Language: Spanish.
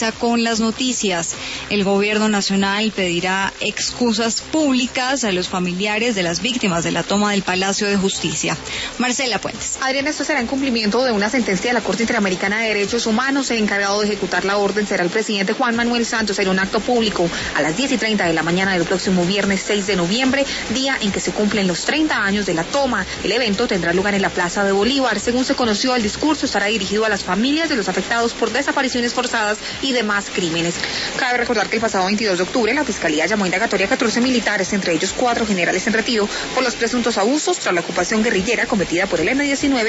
Basta con las noticias. El gobierno nacional pedirá excusas públicas a los familiares de las víctimas de la toma del Palacio de Justicia. Marcela Puentes. Adriana, esto será en cumplimiento de una sentencia de la Corte Interamericana de Derechos Humanos. El encargado de ejecutar la orden será el presidente Juan Manuel Santos en un acto público a las 10:30 de la mañana del próximo viernes 6 de noviembre, día en que se cumplen los 30 años de la toma. El evento tendrá lugar en la Plaza de Bolívar. Según se conoció, el discurso estará dirigido a las familias de los afectados por desapariciones forzadas y demás crímenes. Cabe recordar que el pasado 22 de octubre la Fiscalía llamó a indagatoria a 14 militares, entre ellos 4 generales en retiro, por los presuntos abusos tras la ocupación guerrillera cometida por el M-19